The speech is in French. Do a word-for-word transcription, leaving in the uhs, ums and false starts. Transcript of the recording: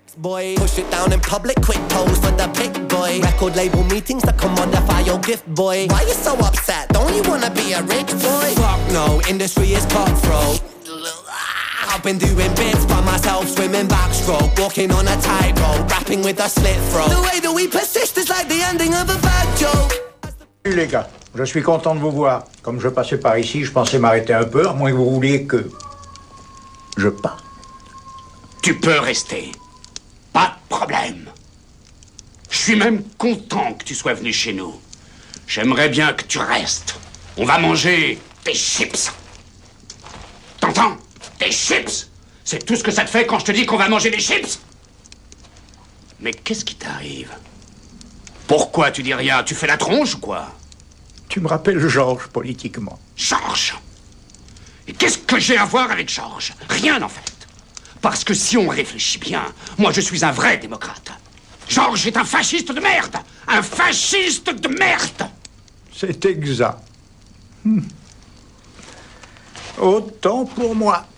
Boy, push it down in public, quick pose for the pic, boy. Record label meetings that commodify your gift, boy. Why you so upset? Don't you wanna be a rich boy? Fuck no, industry is cutthroat. I've been doing bits by myself, swimming backstroke, walking on a tightrope, rapping with a slit throat. The way that we persist is like the ending of a bad joke. Salut les gars, je suis content de vous voir. Comme je passais par ici, je pensais m'arrêter un peu, à moins que vous vouliez que je parte. Tu peux rester. Pas de problème. Je suis même content que tu sois venu chez nous. J'aimerais bien que tu restes. On va manger des chips. T'entends? Des chips! C'est tout ce que ça te fait quand je te dis qu'on va manger des chips? Mais qu'est-ce qui t'arrive? Pourquoi tu dis rien? Tu fais la tronche ou quoi? Tu me rappelles Georges, politiquement. Georges? Et qu'est-ce que j'ai à voir avec Georges? Rien, en fait. Parce que si on réfléchit bien, moi je suis un vrai démocrate. Georges est un fasciste de merde! Un fasciste de merde! C'est exact. Hum. Autant pour moi.